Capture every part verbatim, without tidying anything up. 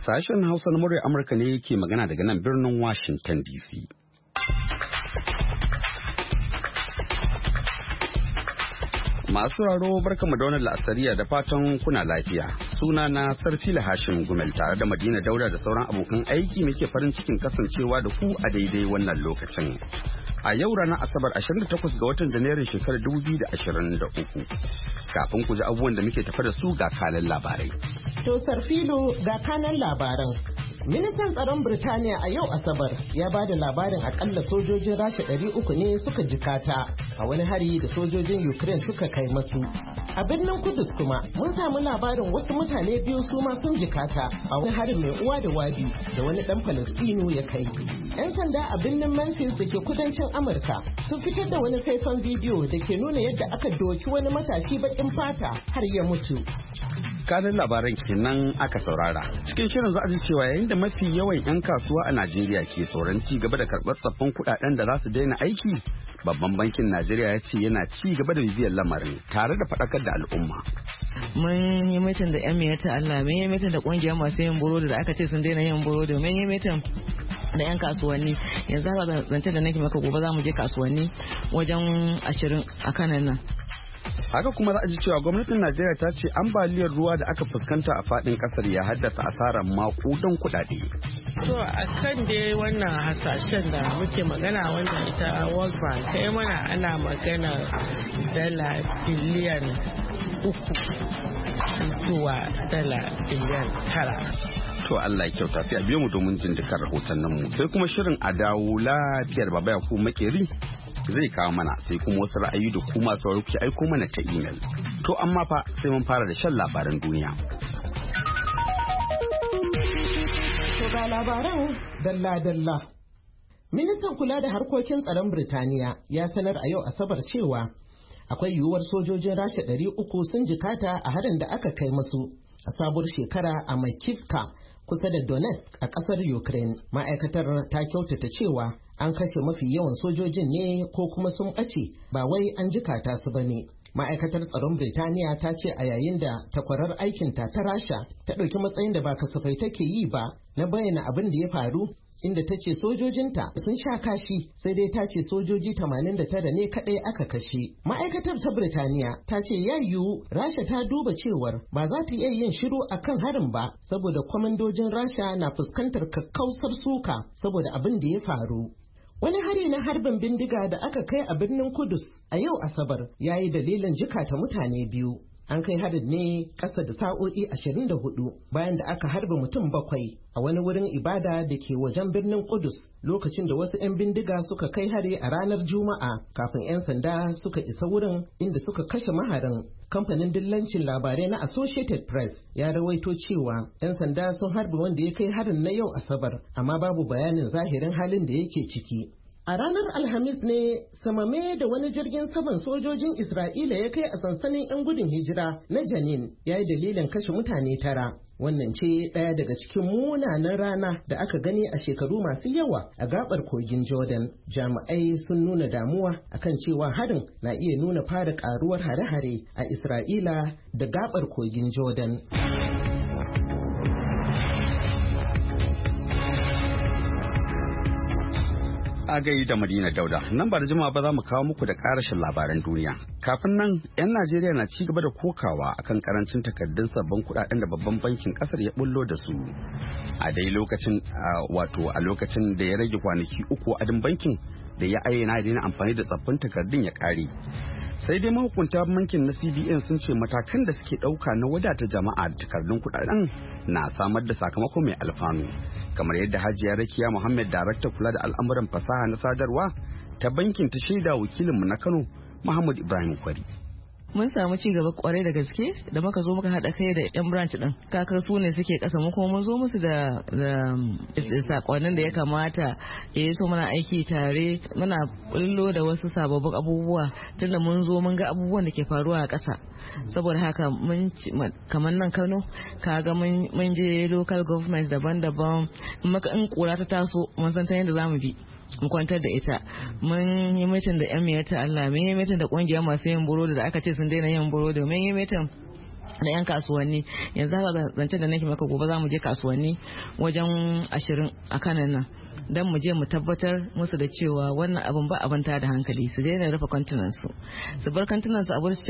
Sashen Hausa na muryar Amurka ne ke magana daga nan birnin Washington D C. Masu raro barkamu da wannan la'asariya da fatan kuna lafiya. Suna na Sarfila Hashim Gumel tare da Madina Dauda da sauran abokan aiki muke farin cikin kasancewa da ku a daidai wannan lokacin. A yau ranar Asabar ashirin da takwas ga watan Janairun shekarar dubu biyu da ashirin da uku. Kafin ku ji abubuwan da muke tafa da su ga kanan labarai. To Sarfilo ga kanan labaran. Ministan tsaron Birtaniya a yau Asabar ya ba da labarin akalla sojojin Rasha ɗari uku ne suka jikata a wani hari da sojojin Ukraine suka kai masu. A birnin Kudus kuma mun samu labarin wasu mutane biyu su ma sun jikata a wani harin mai uwa da wabi da wani ɗan Falastinu ya kai. 'Yan sanda a birnin Memphis da ke kudancin Amurka sun fitar da wani faifan bidiyo da ke nuna yadda aka doki wani matashi baƙin fata har ya mutu. Kanin labaran kenan aka saurara. Cikin shirin za a ji cewa yayin da mafi yawan 'yan kasuwa a Najeriya ke sauran ci gaba da karɓar tsaffin kuɗaɗen da za su daina aiki, babban bankin Najeriya ya ce yana ci gaba da bibiyar lamarin tare da faɗakar da al'umma. Mun yi mitin da 'yan miyata Allah, mun yi mitin da ƙungiyar masu yin burodi da aka ce sun daina yin burodi, mun yi mitin da 'yan kasuwanni. Yanzu haka zancen da nake maka gobe za mu je kasuwanni wajen ashirin a kanan nan. Haka kuma za a ji cewa gwamnatin Najeriya ta ce ambaliyar ruwa da aka fuskanta a fadin kasar ya haddasa asarar makudan kuɗaɗe. To a kan dai wannan hasashen da muke magana wanda ita World Bank ta yi mana ana magana dala biliyan uku zuwa dala biliyan tara. To Allah ya kyauta sai a biyo mu domin jin dukkan rahotannin mu. Sai kuma shirin a dawo lafiyar baba ya ku makeri zai kawo mana sai kuma wasu ra'ayi da kuma sauraro ki aiko mana ta email. To amma fa sai mun fara da shan labaran duniya. To ga labaran dalla-dalla. Ministan kula da harkokin tsaron Birtaniya ya sanar a yau Asabar cewa akwai yiwuwar sojojin Rasha ɗari uku sun jikata a harin da aka kai musu a sabuwar shekara a Makivka kusa da Donetsk a ƙasar Ukraine. Ma'aikatar ta kyautata cewa an kashe mafi yawan sojojin ne ko kuma sun ɓace ba wai an jikata su ba ne. Ma'aikatar tsaron Birtaniya ta ce a yayin da takwarar aikinta ta Rasha ta ɗauki matsayin da ba kasafai take yi ba na bayyana abin da ya faru, inda ta ce sojojinta sun sha kashi sai dai ta ce sojoji tamanin da tara ne kadai aka kashe. Ma'aikatar ta Birtaniya ta ce ya yiwu Rasha ta duba cewar ba za ta iya yin shiru akan harin ba saboda kwamandojin Rasha na fuskantar kakkausar suka saboda abin da ya faru. Wani hari na harbin bindiga da aka kai a birnin Kudus a yau Asabar ya yi dalilin jikata mutane biyu. An kai harin ne ƙasa da sa'o'i ashirin da hudu bayan da aka harba mutum bakwai a wani wurin ibada da ke wajen birnin Kudus lokacin da wasu 'yan bindiga suka kai hari a ranar Juma'a kafin 'yan sanda suka isa wurin inda suka kashe maharin. Kamfanin dillancin labarai na Associated Press ya rawaito cewa 'yan sanda sun harbe wanda ya kai harin na yau Asabar amma babu bayanin zahirin halin da yake ciki. A ranar Alhamis ne samame da wani jirgin saman sojojin Isra'ila ya kai a sansanin 'yan gudun hijira na Janin ya yi dalilin kashe mutane tara. Wannan ce ɗaya daga cikin munanan rana da aka gani a shekaru masu yawa a gabar kogin Jordan. Jami'ai sun nuna damuwa akan cewa harin na iya nuna fara karuwar hare-hare a Isra'ila da gabar kogin Jordan. A gai da Madina Dauda, nan ba da jima ba za mu kawo muku da karashin labaran duniya. Kafin nan, 'yan Najeriya na ci gaba da kokawa akan karancin takardun sabbin kudaden da babban bankin kasar ya bullo da su. A dai lokacin wato a lokacin da ya rage kwanaki uku adin bankin da ya ayyana daina amfani da tsaffin takardun ya kare. Sai dai mahukunta bankin na C B N sun ce matakan da suke ɗauka na wadata jama'a da takardun kudaden na samar da sakamako mai alfanu. Kamar yadda Hajiya Rakiya Muhammad, darakta kula da al'amuran fasaha na sadarwa ta bankin, ta shaida wakilinmu na Kano Muhammad Ibrahim Kwari. Mun samu ci gaba kwarai da gaske da muka zo muka haɗa kai da 'yan branch ɗin. Kakar su ne suke ƙasa, mu kuma mun zo musu da sakonnin da ya kamata ya so muna aiki tare, muna bullo da wasu sababbin abubuwa tunda mun zo mun ga abubuwan da ke faruwa a ƙasa. Saboda haka mun kamar nan Kano kaga mun je local government daban-daban, in kura ta taso mun san ta yadda za mu bi mu kwantar da ita. Mun yi mitin da yan miyata Allah, mun yi mitin da kungiyar masu yin burodi da aka ce sun daina yin burodi, mun yi mitin na 'yan kasuwanni. Yanzu haka zancen da nake maka gobe za mu je kasuwanni wajen ashirin a kanan nan don mu je mu tabbatar musu da cewa wannan abin ba abin ta da hankali, su daina rufe kantunan su su bar kantunan su abu su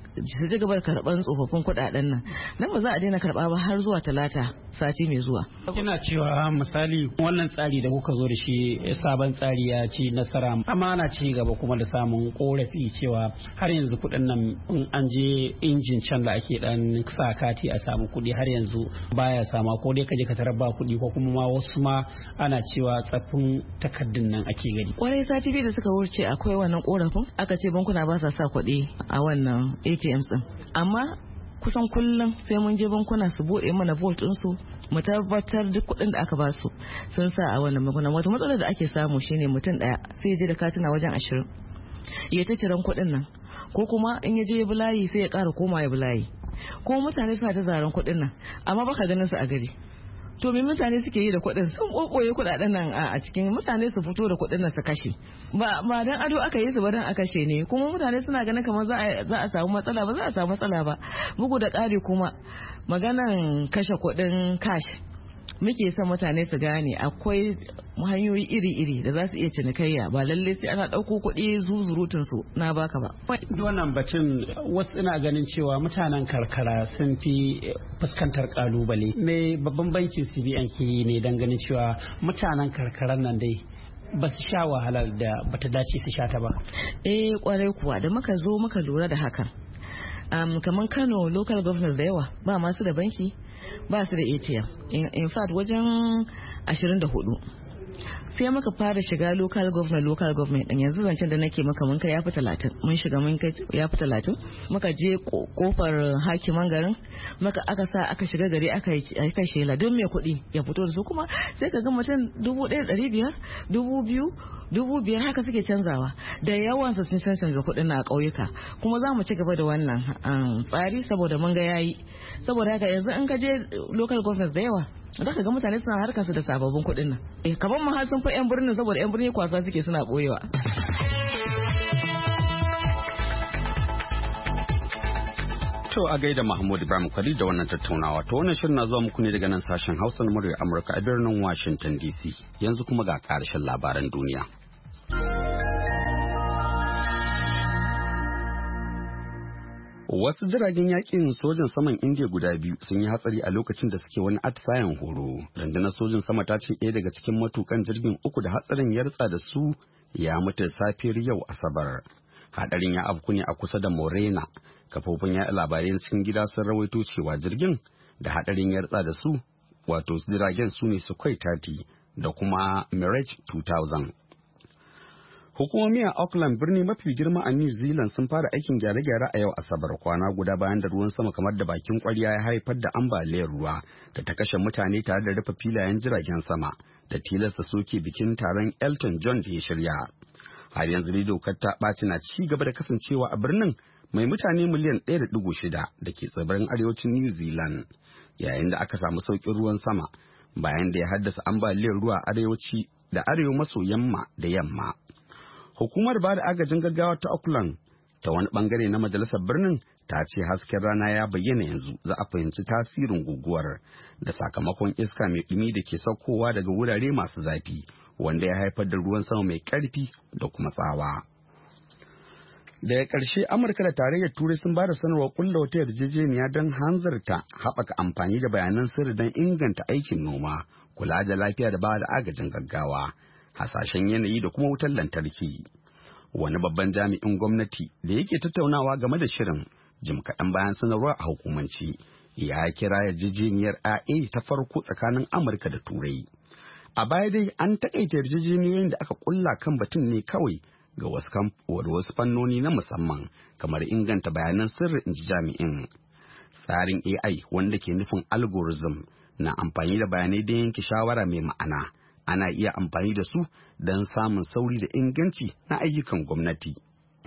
ci gaba da karban tsofaffin kuɗaɗen nan dan ba za a daina karba ba har zuwa talata sati mai zuwa. Kina cewa misali wannan tsari da kuka zo da shi sabon tsari ya ci nasara, amma ana ci gaba kuma da samun korafi cewa har yanzu kuɗin nan in an je injin can da ake dan sa kati a samu kuɗi har yanzu baya sama, ko dai kaje ka tarar ba kuɗi ko kuma ma wasu ma ana cewa tsaffin takardun nan ake gani. Kwarai sati biyu da suka wuce akwai wannan korafin, aka ce bankuna ba sa sa kuɗi a wannan A T Ms din, amma kusan kullum sai mun je bankuna su bude mana vault su mu tabbatar duk kuɗin da aka ba su sun sa a wannan bankuna. Wata matsalar da ake samu shine mutum daya sai ya je da katina wajen ashirin ya ta kiran kuɗin nan, ko kuma in ya je ya bulayi sai ya ƙara koma ya bulayi, ko mutane suna ta zaren kuɗin nan amma baka ganin su a gari. To me mutane suke yi da kuɗin? Sun ɓoɓɓoye kuɗaɗen nan a cikin, mutane su fito da kuɗin nan su kashe. Ba ba dan ado aka yi su ba dan a kashe ne, kuma mutane suna ganin kamar za a za a samu matsala ba za a samu matsala ba. Bugu da ƙari kuma maganan kashe kuɗin cash muke son mutane su gane akwai hanyoyi iri-iri da za su iya cinikayya, ba lalle sai ana ɗauko kuɗi zuzurutun su na baka ba. Wannan batun wasu ina ganin cewa mutanen karkara sun fi fuskantar kalubale. Me babban bankin C B N ke yi ne don ganin cewa mutanen karkaran nan dai ba su sha wahalar da bata dace su sha ta ba? Eh kwarai kuwa da muka zo muka lura da hakan. Um, kamar Kano local government da yawa ba masu da banki ba su da A T M, in, in fact wajen ashirin da hudu. Sai muka fara shiga local government local government din, yanzu zancen da nake maka mun kai ya fi talatin, mun shiga mun kai ya fi talatin, muka je kofar hakiman garin, muka aka sa aka shiga gari aka yi shela don mai kuɗi ya fito da su, kuma sai ka ga mutum dubu ɗaya ɗari biyar dubu biyu dubu biyar haka suke canzawa, da yawan su sun canza kuɗin na a ƙauyuka. Kuma za mu ci gaba da wannan tsari saboda mun ga yayi, saboda haka yanzu in ka je local government da yawa za ka ga mutane suna harkar su da sababbin kuɗin nan. Eh kamar ma har sun fi yan birnin, saboda yan birni kwasa suke suna boyewa. To a gaida Mahmud Ibrahim Kwari da wannan tattaunawa. To wannan shirin na zuwa muku ne daga nan sashen Hausa na muryar Amurka a birnin Washington D C. Yanzu kuma ga karshen labaran duniya. Wasu jiragen yakin sojan saman India guda biyu sun yi hatsari a lokacin da suke wani atisayen horo. Rundunar sojin sama ta ce ɗaya daga cikin matukan jirgin uku da hatsarin ya ritsa da su ya mutu safiyar yau Asabar. Hadarin ya afku ne a kusa da Morena. Kafofin yaɗa labarai cikin gida sun rawaito cewa jirgin da hadarin ya ritsa da su, wato jiragen su ne Sukhoi thirty da kuma Mirage two thousand. Hukumomi a Auckland, birni mafi girma a New Zealand, sun fara aikin gyare-gyare a yau Asabar, kwana guda bayan da ruwan sama kamar da bakin kwarya ya haifar da ambaliyar ruwa da ta kashe mutane tare da rufe filayen jiragen sama da tilasta soke bikin taron Elton John da ya shirya. Har yanzu dai dokar ta ɓaci na ci gaba da kasancewa a birnin mai mutane miliyan ɗaya da ɗigo shida da ke tsibirin arewacin New Zealand, yayin da aka samu sauƙin ruwan sama bayan da ya haddasa ambaliyar ruwa arewaci da arewa maso yamma da yamma. Hukumar ba da agajin gaggawa ta Auckland ta wani bangare na majalisar birnin ta ce hasken rana ya bayyana yanzu, za a fahimci tasirin guguwar da sakamakon iska mai ɗumi da ke saukowa daga wurare masu zafi wanda ya haifar da ruwan sama mai ƙarfi da kuma tsawa. Daga ƙarshe, Amurka da Tarayyar Turai sun ba da sanarwar ƙulla wata yarjejeniya don hanzarta haɓaka amfani da bayanan sirri don inganta aikin noma, kula da lafiya da ba da agajin gaggawa, hasashen yanayi da kuma wutar lantarki. Wani babban jami'in gwamnati da yake tattaunawa game da shirin jim kaɗan bayan sanarwar a hukumance ya kira yarjejeniyar A A ta farko tsakanin Amurka da Turai. A baya dai an taƙaita yarjejeniyoyin da aka ƙulla kan batun ne kawai ga wasu wasu fannoni na musamman kamar inganta bayanan sirri, in ji jami'in. Tsarin A I wanda ke nufin algorithm na amfani da bayanai don yanke shawara mai ma'ana. Ana iya amfani da su don samun sauri da inganci na ayyukan gwamnati.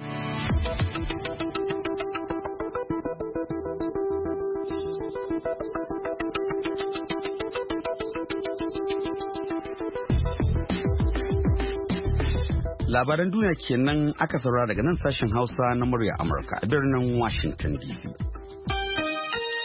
Labaran duniya kenan aka saurara daga nan sashen Hausa na murya Amurka a birnin Washington D C.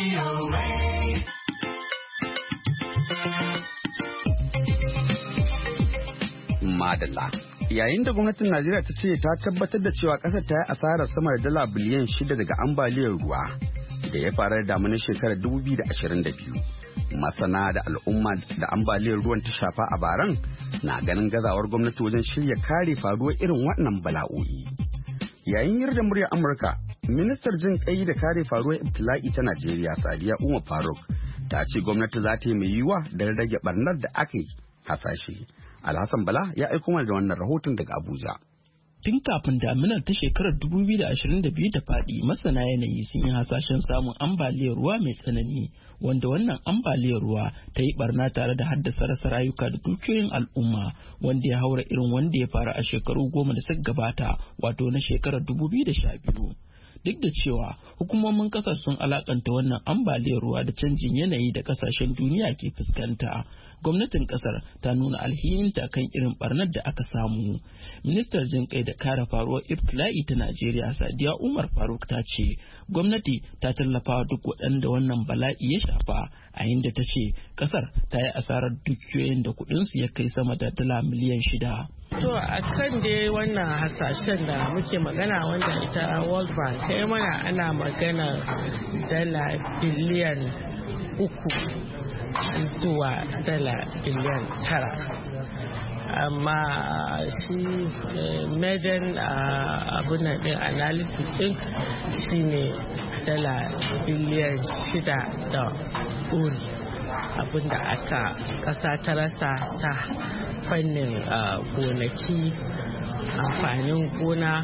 Madalla. Yayin da gwamnatin Najeriya ta ce ta tabbatar da cewa ƙasar ta yi asarar sama da dala biliyan shida daga ambaliyar ruwa da ya faru da damunar shekarar dubu biyu da ashirin da biyu. Masana da al'umma da ambaliyar ruwan ta shafa a baran na ganin gazawar gwamnati wajen shirya kare faruwar irin waɗannan bala'o'i. Yayin yarda muryar Amurka, ministar jin kai da kare faruwar ibtila'i ta Najeriya Sadiya Umar Faruk ta ce gwamnati za ta yi mai yiwuwa da rage barnar da aka yi hasashe. Alhassan Bala ya aiko mana da wannan rahoton daga Abuja. Tun kafin daminar ta shekarar dubu biyu da ashirin da biyu ta faɗi, masana yanayi sun yi hasashen samun ambaliyar ruwa mai tsanani, wanda wannan ambaliyar ruwa ta yi barna tare da haddasa rasa rayuka da dukiyoyin al'umma, wanda ya haura irin wanda ya faru a shekaru goma da suka gabata, wato na shekarar dubu biyu da sha biyu. Duk da cewa hukumomin kasar sun alakanta wannan ambaliyar ruwa da canjin yanayi da kasashen duniya ke fuskanta, gwamnatin kasar ta nuna alhininta kan irin barnar da aka samu. Ministar jin kai da kare faruwar ibtila'i ta Najeriya Sadiya Umar Faruk ta ce gwamnati ta tallafa duk waɗanda wannan bala'i ya shafa, a inda ta ce kasar ta yi asarar dukiyoyin da kuɗinsu ya kai sama da dala miliyan shida. To a kan dai wannan hasashen da muke magana wanda ita World Bank ta yi mana, ana magana dala biliyan uku zuwa dala biliyan tara. Amma shi median abin din analysis din shi ne dala biliyan shida da uri, abinda aka kasa ta rasa ta fannin gonaki, amfanin gona,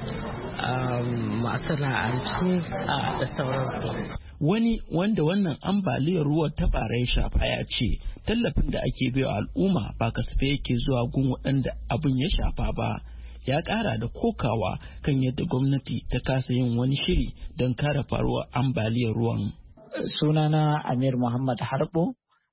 masana'antu da sauransu. Wani wanda wannan ambaliyar ruwa ta bara ya shafa ya ce tallafin da ake baiwa al'umma ba kasafai yake zuwa gun waɗanda abin ya shafa ba. Ya ƙara da kokawa kan yadda gwamnati ta kasa yin wani shiri don kare faruwar ambaliyar ruwan. Sunana Amir Muhammad Harbo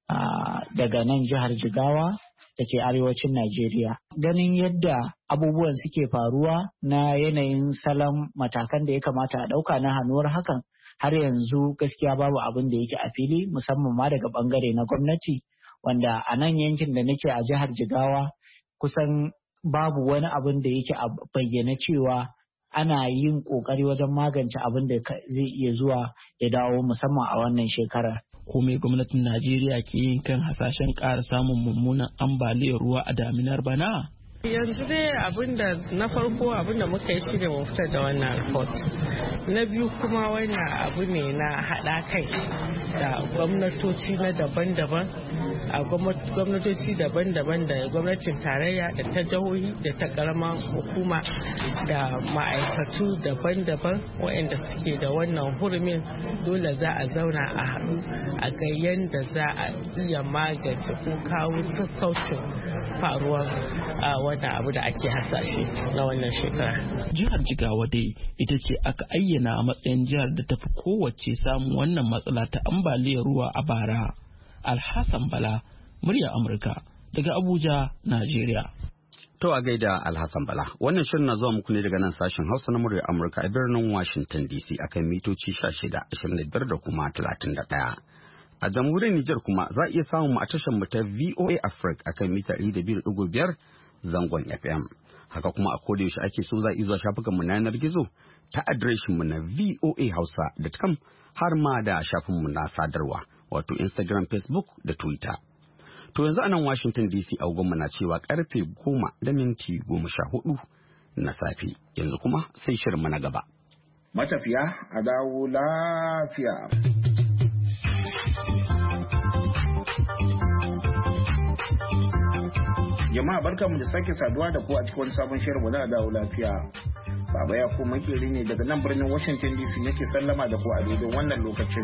daga nan jihar Jigawa da ke arewacin Najeriya. Ganin yadda abubuwan suke faruwa na yanayin salon matakan da ya kamata a ɗauka na hannuwar hakan, har yanzu gaskiya babu abin da yake a fili, musamman ma daga bangare na gwamnati, wanda a nan yankin da nake a jihar Jigawa kusan babu wani abin da yake a bayyana cewa ana yin kokari wajen magance abin da zai iya zuwa ya dawo, musamman a wannan shekarar. Ko me gwamnatin Najeriya ke yin kan hasashen ƙara samun mummunan ambaliyar ruwa a daminar bana? Yanzu dai abinda na farko abinda muka yi shine mu fitar da wannan report. Na biyu kuma wannan abu ne na haɗa kai da gwamnatoci na daban-daban, a gwamnatoci daban-daban da gwamnatin tarayya da ta jihohi da ta karamar hukuma da ma'aikatu daban-daban waɗanda suke da wannan hurumin. Dole za a zauna a haɗu a ga yadda za a iya magance ko kawo sassaucin faruwar wannan abu da ake hasashe na wannan shekara. Jihar Jigawa dai ita ce aka ayyana a matsayin jihar da tafi kowace samun wannan matsala ta ambaliyar ruwa a bara. Alhassan Bala, murya Amurka daga Abuja, Najeriya. To a gaida Alhassan Bala, wannan shirin na zuwa muku ne daga nan sashen Hausa na murya Amurka a birnin Washington D C akan mitoci sha shida, ashirin da biyar da kuma talatin da ɗaya. A jamhuriyar Nijar kuma za a iya samun mu a tashar mu ta V O A Africa akan mita ɗari da biyu da ɗigo biyar zangon F M. Haka kuma a koda yaushe ake so za a iya zuwa shafukan mu na yanar gizo ta adireshin mu na voa hausa dot com har ma da shafin mu na sadarwa wato Instagram, Facebook da Twitter. To yanzu a nan Washington D C agogon na cewa karfe goma da minti goma sha hudu na safe. Yanzu kuma sai shirin na gaba. Matafiya a dawo lafiya. Jama'a barkanmu da sake saduwa da ku a cikin wani sabon shirin na dawo lafiya. Baba ya ku makeri ne daga nan birnin Washington D C nake sallama da ku a daidai wannan lokacin.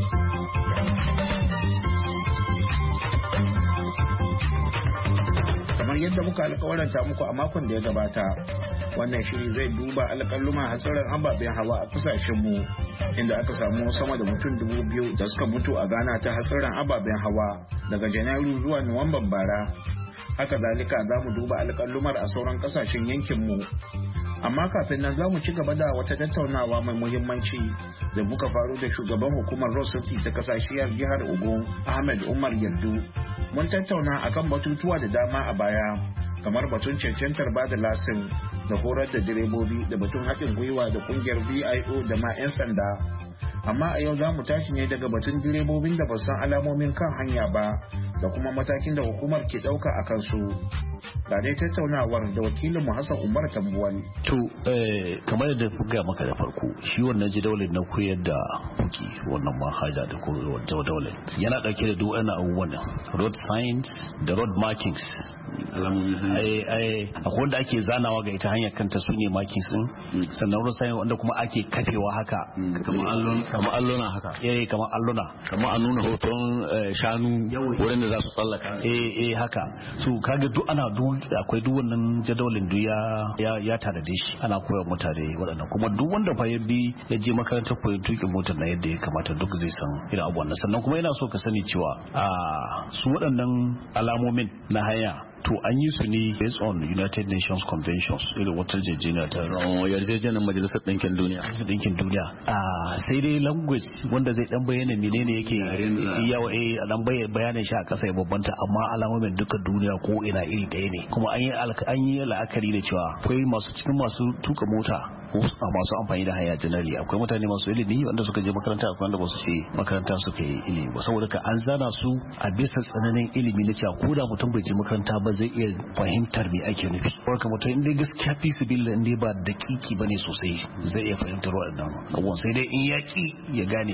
Kamar yadda muka alƙawaranta muku a makon da ya gabata, wannan shiri zai duba alƙaluma hatsarin ababen hawa a kasashenmu, inda aka samu sama da mutum dubu biyu da suka mutu a Ghana ta hatsarin ababen hawa daga Janairu zuwa Nuwamban bara. Haka zalika za mu duba alƙalumar a sauran kasashen yankinmu. Amma kafin nan za mu ci gaba da wata tattaunawa mai muhimmanci da muka faru da shugaban hukumar road safety ta kasashiyar jihar Ogun, Ahmed Umar Yardu. Mun tattauna akan batutuwa da dama a baya, kamar batun cancantar bada lasin da horar da direbobi da batun haɗin gwiwa da kungiyar V I O da ma 'yan sanda. Amma a yau za mu tashi ne daga batun direbobin da ba san alamomin kan hanya ba da kuma matakin da hukumar ke ɗauka a kansu. Ga dai tattaunawar da wakilin mu Hassan Umar Tambuwal. To kamar yadda kuka maka da farko, shi wannan jadawalin na koyar da kuki wannan manhaja da koyarwar jadawalin yana dauke da duk wani abubuwan road signs da road markings. ai ai akwai wanda ake zanawa ga ita hanyar kanta su ne markings din, sannan road signs wanda kuma ake kafewa haka kamar allon kamar allona haka eh kamar allona kamar a nuna hoton shanu wurin da za su tsallaka eh eh haka so kaga duk ana duk akwai duk wannan jadawalin duk ya ya tanade shi ana koyar mutane waɗannan, kuma duk wanda fa ya bi ya je makarantar koyon tukin motar na yadda ya kamata duk zai san irin abubuwan. Sannan kuma yana so ka sani cewa a su waɗannan alamomin na hanya to an yi su ne based on United Nations Conventions, irin wata yarjejeniya ta yarjejeniyar Majalisar Ɗinkin Duniya. Majalisar Ɗinkin Duniya. Ah sai dai language wanda zai dan bayyana menene yake yawa eh dan bayanin shi a ƙasa ya babbanta, amma alamomin duka duniya ko ina iri ɗaya ne. Kuma an yi an yi la'akari da cewa akwai masu cikin masu tuka mota ko masu amfani da haya janari, akwai mutane masu ilimi wanda suka je makaranta, akwai wanda ba su je makaranta suka yi ilimi ba, saboda ka an zana su a bisa tsananin ilimi na cewa ko da mutum bai je makaranta ba zai iya fahimtar me ake nufi. Warka mutum inda gaskiya fi su billah inda ba dakiki bane sosai zai iya fahimtar waɗannan abubuwan, sai dai in yaki ya gane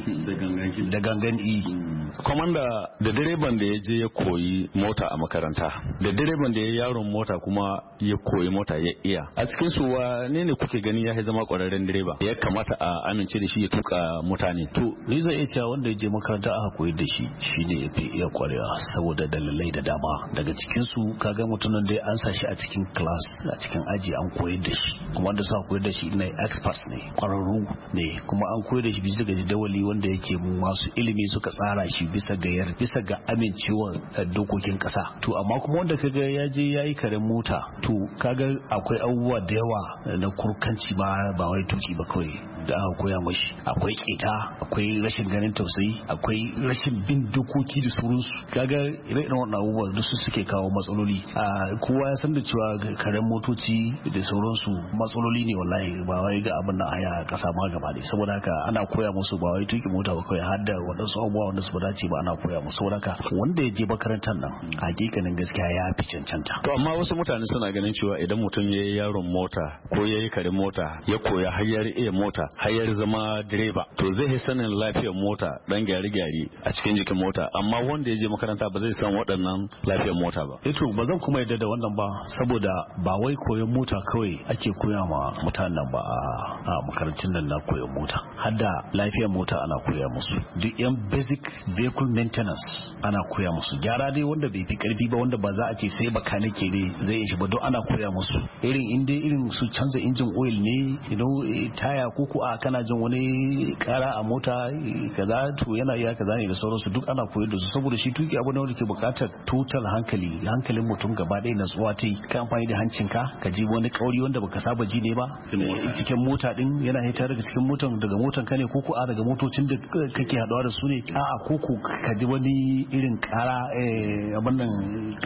da gangan i. Komanda, da direban da ya je ya koyi mota a makaranta da direban da ya yaron mota kuma ya koyi mota ya iya, a cikin su wane ne kuke gani ya zama kwararren direba ya kamata a amince da shi ya tuka mutane? To ni zai iya cewa wanda ya je makaranta aka koyi da shi shine ya fi iya kwarewa saboda dalilai da dama. Daga cikin su kaga mutumin da an sa shi a cikin class a cikin aji an koyar da shi, kuma wanda suka koyar da shi ne experts ne, kwararru ne, kuma an koyar da shi bisa ga jadawali wanda yake masu ilimi suka tsara shi bisa ga yar bisa ga amincewa dokokin kasa. To amma kuma wanda kaga ya je yayi karen mota, to kaga akwai abubuwa da yawa na kurkanci ba ba wai tuki ba kawai da aka koya mashi. Akwai keta, akwai rashin ganin tausayi, akwai rashin bin dokoki da sauransu. Kaga ire-iren wannan abubuwa duk su suke kawo matsaloli. Kowa ya san da cewa karen motoci da sauransu matsaloli ne wallahi, ba wai ga abin da haya kasa ma gaba ne. Saboda haka ana koya musu ba wai tuki mota ba kawai, har da wadansu abubuwa wanda su ba dace ba ana koya musu. Saboda haka wanda ya je makarantar nan hakikanin gaskiya ya fi cancanta. To amma wasu mutane suna ganin cewa idan mutum ya yi yaron mota ko ya yi karen mota ya koya har ya iya mota hayar zama direba, to zai yi sanin lafiyar mota dan gyare-gyare a cikin jikin mota, amma wanda ya je makaranta ba zai san waɗannan lafiyar mota ba. Eto ba zan kuma yadda da wannan ba, saboda ba wai koyon mota kawai ake koya ma mutanen ba a makarantun nan na koyon mota, har da lafiyar mota ana koya musu, duk yan basic vehicle maintenance ana koya musu, gyara dai wanda bai fi karfi ba wanda ba za a ce sai bakanike ne zai yi shi ba, don ana koya musu. Irin inda irin su canza injin oil ne, you know, taya ko ko a kana jin wani kara a mota kaza to yana iya kaza ne da sauransu, duk ana koyar da su, saboda shi tuki abu ne wanda ke bukatar total hankali hankalin mutum gaba ɗaya natsuwa ta yi. Ka amfani da hancinka ka ji wani kauri wanda baka saba ji ne ba cikin mota din, yana hita daga cikin motan daga motan ka ne ko ko a daga motocin da kake haɗuwa da su ne, a'a ko ko ka ji wani irin kara abin nan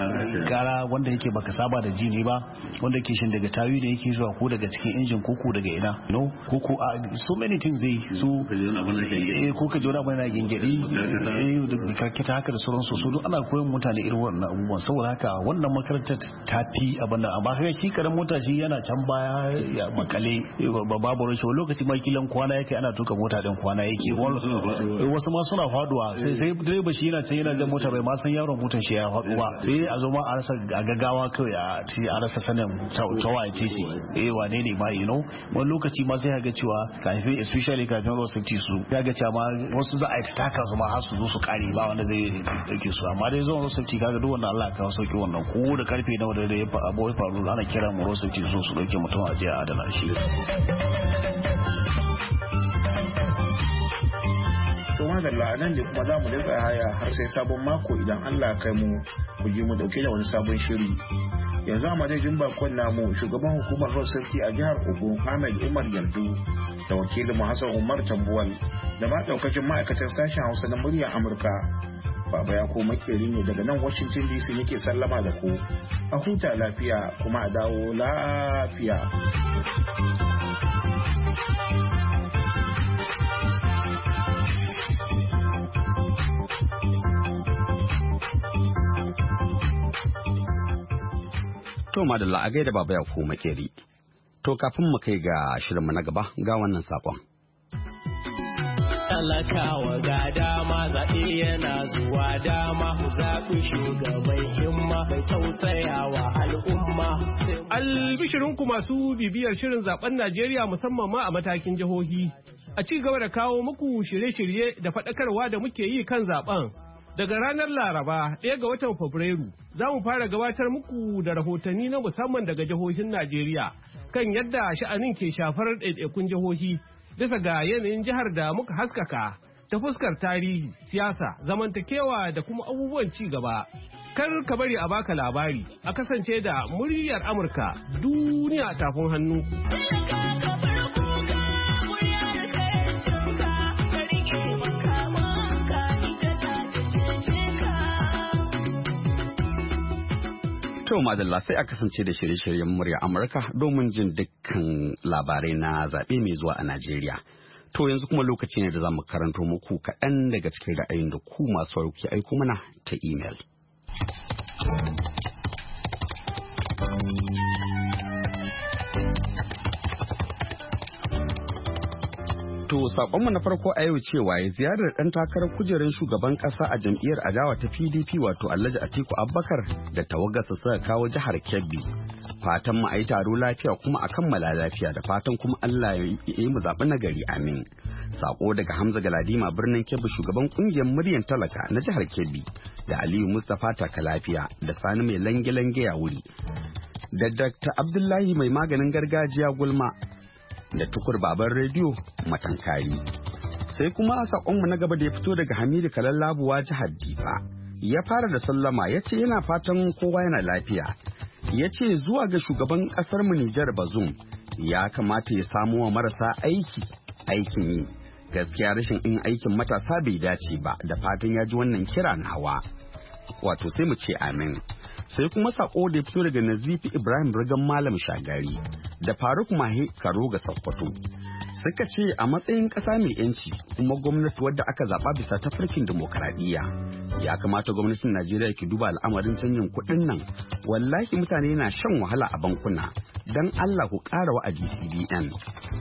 kara wanda yake baka saba da ji ne ba, wanda yake shin daga tayu ne yake zuwa ko daga cikin injin ko ko daga ina no ko ko so many things zai su eh ko ka jona bana gingedi eh da karkata haka da sauransu, so duk ana koyon mutane irin wannan abubuwan. Saboda haka wannan makarantar ta fi abin da, amma kai shi karen mota shi yana can baya ya makale babu rashin wani lokaci ma kilan kwana yake ana tuka mota din kwana yake, wasu ma suna faduwa sai sai direba shi yana can yana jan mota bai ma san yaron motar shi ya faɗu ba, sai a zo ma a rasa a gaggawa kawai a ci a rasa sanin tawaye titi eh wane ne ma you know. Wani lokaci ma sai ga cewa kafin especially kafin road safety su ya ga cewa wasu za a yi taka su ma har su zo su kare ba wanda zai dauke su, amma dai zuwa road safety kaga duk wannan Allah ya kawo sauki wannan, ko da karfe nawa da ya fa abu ya faru ana kira mu road safety su su dauke mutum a je a adana shi. To madalla nan da kuma za mu dinga haya har sai sabon mako idan Allah kai mu ku ji mu dauke da wani sabon shiri. yanzu a madadin bakon namu shugaban hukumar road safety a jihar Ogun Ahmed Umar Yardu da wakilin mu Hassan Umar Tambuwal da ma daukacin ma'aikatan sashen Hausa na muryar Amurka. Baba ya ko makeri ne daga nan Washington D C yake sallama da ku. A huta lafiya kuma a dawo lafiya. To madalla a gaida baba ya ko makeri. To kafin mu kai ga shirinmu na gaba ga wannan sakon. Talakawa ga dama zaɓe yana zuwa dama zaɓi shugaban himma mai tausayawa al'umma. Albishirinku masu bibiyar shirin zaben Najeriya musamman ma a matakin jihohi. A ci gaba da kawo muku shirye-shirye da faɗakarwa da muke yi kan zaben. Daga ranar Laraba ɗaya ga watan Fabrairu za mu fara gabatar muku da rahotanni na musamman daga jihohin Najeriya kan yadda sha'anin ke shafar ɗaiɗaikun jihohi bisa ga yanayin jihar da muka haskaka ta fuskar tarihi, siyasa, zamantakewa da kuma abubuwan ci gaba. Kar ka bari a baka labari, a kasance da muryar Amurka duniya tafin hannu. To madalla sai a kasance da shirye-shiryen murya Amurka domin jin dukkan labarai na zaɓe mai zuwa a Najeriya. To yanzu kuma lokaci ne da za mu karanto muku kaɗan daga cikin ra'ayin da ku masu sauki aiko mana ta imel. To sakonmu na farko a yau cewa ya ziyarar ɗan takarar kujerar shugaban ƙasa a jam'iyyar adawa ta P D P wato Alhaji Atiku Abubakar da tawagarsa suka kawo jihar Kebbi. Fatan mu a yi taro lafiya kuma a kammala lafiya da fatan kuma Allah ya yi mu zaɓi nagari amin. Sako daga Hamza Galadima birnin Kebbi shugaban ƙungiyar muryar talaka na jihar Kebbi da Aliyu Mustapha taka lafiya da Sani mai lange-lange ya wuri. Da Dakta Abdullahi mai maganin gargajiya gulma da tukur baban rediyo matankari. Sai kuma sakonmu na gaba da ya fito daga Hamidu Kalallabuwa jihar Difa. Ya fara da sallama ya ce yana fatan kowa yana lafiya. Ya ce zuwa ga shugaban kasar mu Nijar Bazoum ya kamata ya samo wa marasa aiki aikin yi. Gaskiya rashin in aikin matasa bai dace ba, da fatan ya ji wannan kira nawa. Wato sai mu ce amin. Sai kuma sako da ya fito daga Nazifi Ibrahim Rigan Malam Shagari da Faruk Mahe Karo ga Sokoto. Suka ce a matsayin ƙasa mai yanci kuma gwamnati wadda aka zaɓa bisa tafarkin demokaradiyya, ya kamata gwamnatin Najeriya ki duba al'amarin canjin kuɗin nan. Wallahi mutane na shan wahala a bankuna, don Allah ku ƙara wa'adi C B N.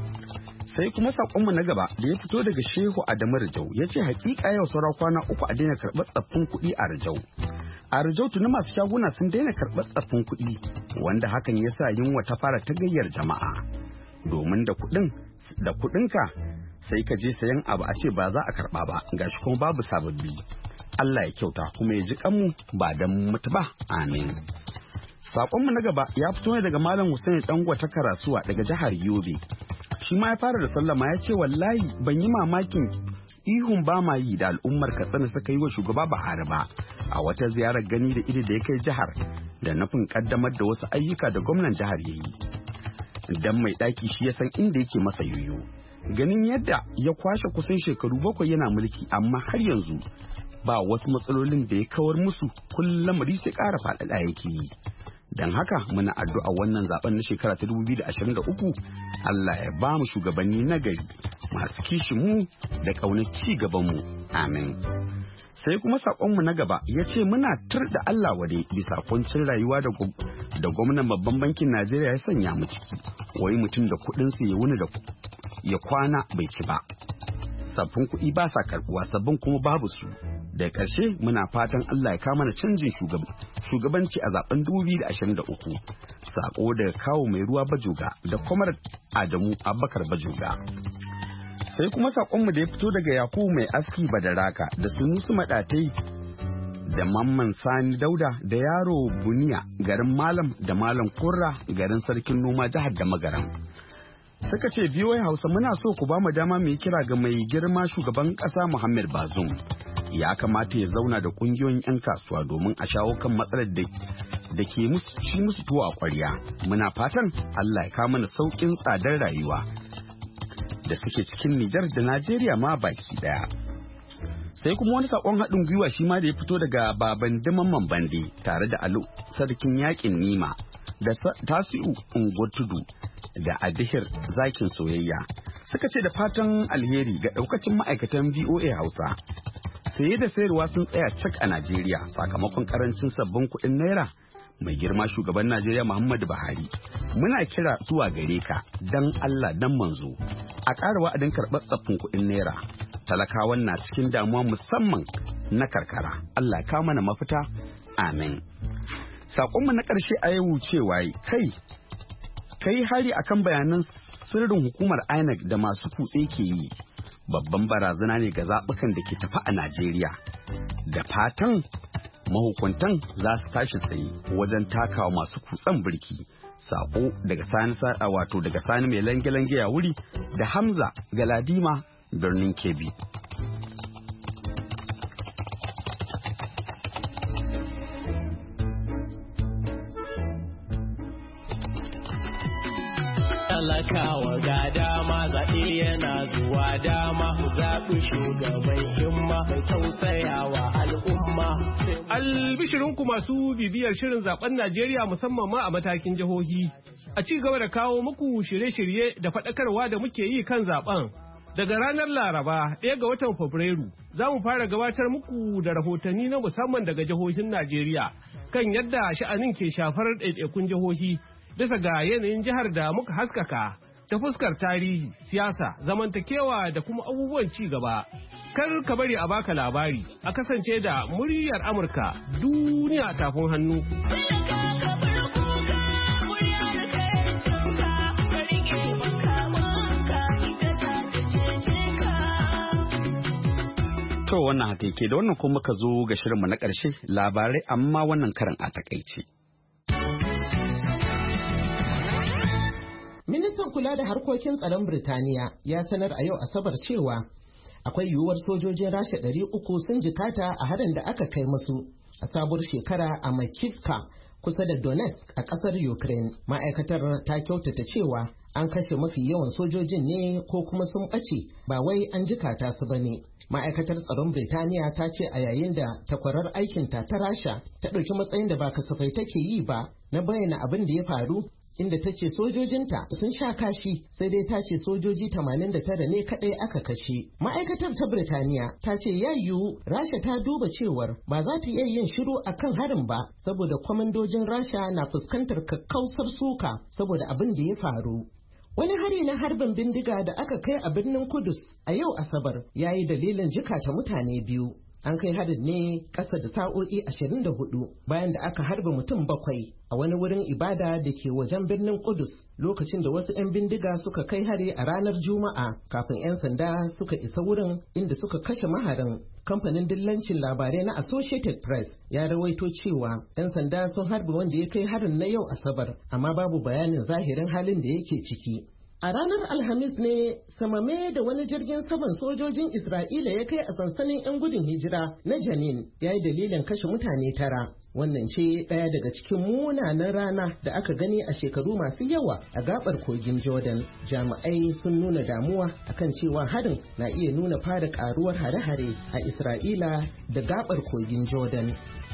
Sai kuma sakonmu na gaba da ya fito daga Shehu Adamu Rijau ya ce hakika yau saura kwana uku a daina karɓar tsaffin kuɗi a Rijau. A Rijau tuni masu shaguna sun daina karɓar tsaffin kuɗi, wanda hakan ya sa yunwa ta fara ta gayyar jama'a. Domin da kuɗin da kuɗinka sai ka je sayan abu a ce ba za a karɓa ba, gashi kuma babu sababbi. Allah ya kyauta kuma ya ji kanmu ba dan mutu ba, amin. Sakonmu na gaba ya fito ne daga Malam Hussein Dangwa ta Karasuwa daga jihar Yobe. Shi ma ya fara da sallama ya ce wallahi ban yi mamakin ihun ba ma yi da al'ummar Katsina suka yi wa shugaba Buhari ba a wata ziyarar gani da ido da ya kai jihar da nufin kaddamar da wasu ayyuka da gwamnan jihar ya yi. Dan mai ɗaki shi ya san inda yake masa yoyo. Ganin yadda ya kwashe kusan shekaru bakwai yana mulki amma har yanzu ba wasu matsalolin da ya kawar musu, kullum lamari sai ƙara faɗaɗa yake yi. Don haka muna addu'a wannan zaben na shekara ta dubu biyu da ashirin da uku Allah ya ba mu shugabanni nagari masu kishin mu da ƙaunar ci gaban mu, amin. Sai kuma saƙonmu na gaba ya ce muna tur da Allah wade bisa kuncin rayuwa da da gwamnan babban bankin Najeriya ya sanya mu ciki, wai mutum da kuɗinsa ya wuni da ya kwana bai ci ba. Sabbin kuɗi ba sa karɓuwa, sabbin kuma babu su. Da ƙarshe muna fatan Allah ya kama na canjin shugabanci a zaben dubu biyu da ashirin da uku. Sako daga kawo mai ruwa Bajoga da Kwamar Adamu Abubakar Bajoga. Sai kuma sakonmu da ya fito daga Yakubu mai aski Badaraka da Sunusu Maɗatai da Mamman Sani Dauda da Yaro Buniya garin Malam da Malam Kurra garin Sarkin Noma jihar da Magaram. Suka ce biyo Hausa muna so ku ba mu dama mu yi kira ga mai girma shugaban ƙasa Muhammad Bazoum. Ya kamata ya zauna da kungiyoyin 'yan kasuwa domin a shawo kan matsalar da da ke ci musu tuwo a ƙwarya. Muna fatan Allah ya kawo mana sauƙin tsadar rayuwa da suke cikin Nijar da Najeriya ma baki ɗaya. Sai kuma wani saƙon haɗin gwiwa shi ma da ya fito daga Baban Mamman Bande tare da Alu Sarkin Yaƙin Nima da Tasi'u Unguwar Tudu da Adihir Zakin Soyayya. Suka ce da fatan alheri ga ɗaukacin ma'aikatan V O A Hausa. Saye da sayarwa sun tsaya cak a Najeriya sakamakon karancin sabbin kuɗin naira. Mai girma shugaban Najeriya Muhammadu Buhari, muna kira zuwa gare ka dan Allah dan manzo a ƙara wa'adin karɓar tsaffin kuɗin naira. Talakawan na cikin damuwa musamman na karkara. Allah ka mana mafita. Amin. Saƙonmu na ƙarshe a yau cewa kai kai hari akan bayanan sirrin hukumar I N E C da masu kutse ke yi. Babban barazana ne ga zaɓukan da ke tafi a Najeriya. Da fatan mahukuntan za su tashi tsaye wajen takawa masu kutsen birki. Sako daga sani sa'a wato daga sani mai lange-lange ya wuri da Hamza Galadima birnin Kebbi. Talakawa ga dama zaɓe yana zuwa dama zaɓi shugaban himma mai tausayawa al'umma. Albishirinku masu bibiyar shirin zaben Najeriya musamman ma a matakin jihohi. A ci gaba da kawo muku shirye-shirye da faɗakarwa da muke yi kan zaben. Daga ranar Laraba ɗaya ga watan Fabrairu za mu fara gabatar muku da rahotanni na musamman daga jihohin Najeriya kan yadda sha'anin ke shafar ɗaiɗaikun jihohi bisa ga yanayin jihar da muka haskaka ta fuskar tarihi, siyasa, zamantakewa da kuma abubuwan ci gaba. Kar ka bari a baka labari, a kasance da muryar Amurka duniya tafin hannu. To wannan haka yake da wannan kuma muka zo ga shirinmu na ƙarshe labarai amma wannan karan a takaice. Ministan kula da harkokin tsaron Birtaniya ya sanar a yau Asabar cewa akwai yiwuwar sojojin Rasha ɗari uku sun jikata a harin da aka kai musu a sabuwar shekara a Makivka kusa da Donetsk a ƙasar Ukraine. Ma'aikatar ta kyautata cewa an kashe mafi yawan sojojin ne ko kuma sun ɓace ba wai an jikata su ba ne. Ma'aikatar tsaron Birtaniya ta ce a yayin da takwarar aikinta ta Rasha ta ɗauki matsayin da ba kasafai take yi ba na bayyana abin da ya faru, inda ta ce sojojinta sun sha kashi, sai dai ta ce sojoji tamanin da tara ne kaɗai aka kashe. Ma'aikatar ta Birtaniya ta ce ya yiwu Rasha ta duba cewar ba za ta iya yin shiru a kan harin ba saboda kwamandojin Rasha na fuskantar kakkausar suka saboda abin da ya faru. Wani hari na harbin bindiga da aka kai a birnin Kudus a yau Asabar ya yi dalilin jikata mutane biyu. An kai harin ne ƙasa da sa'o'i ashirin da hudu bayan da aka harba mutum bakwai a wani wurin ibada da ke wajen birnin Kudus lokacin da wasu 'yan bindiga suka kai hari a ranar Juma'a kafin 'yan sanda suka isa wurin inda suka kashe maharin. Kamfanin dillancin labarai na Associated Press ya rawaito cewa 'yan sanda sun harba wanda ya kai harin na yau Asabar, amma babu bayanin zahirin halin da yake ciki. A ranar Alhamis ne samame da wani jirgin saman sojojin Isra'ila ya kai a sansanin 'yan gudun hijira na Janin ya yi dalilin kashe mutane tara. Wannan ce ɗaya daga cikin munanan rana da aka gani a shekaru masu yawa a gabar kogin Jordan. Jami'ai sun nuna damuwa akan cewa harin na iya nuna fara karuwar hare-hare a Isra'ila da gabar kogin Jordan.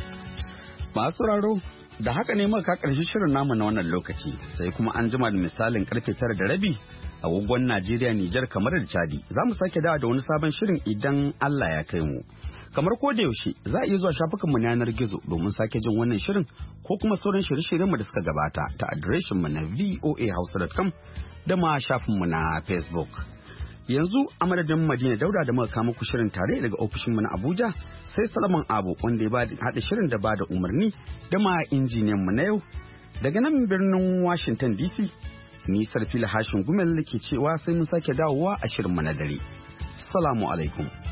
Masu raro da haka ne muka karshe shirin namu na wannan lokaci, sai kuma an jima da misalin karfe tara da rabi a agogon Najeriya, Nijar, kamar da Chadi. Za mu sake dawo da wani sabon shirin idan Allah ya kai mu. Kamar ko da yaushe za a iya zuwa shafukanmu na yanar gizo domin sake jin wannan shirin ko kuma sauran shirye-shiryen mu da suka gabata ta adireshin mu na voa hausa dot com da ma shafin mu na Facebook. Yanzu a madadin Madina Dauda da muka kama ku shirin tare daga ofishin mu na Abuja, sai Salaman Abu wanda ya bada hada shirin da bada umarni da ma injiniyan mu na yau daga nan birnin Washington D C. Ni Sarfila Hashin Gumel ke cewa sai mun sake dawowa a shirin mu na dare. Assalamu alaikum.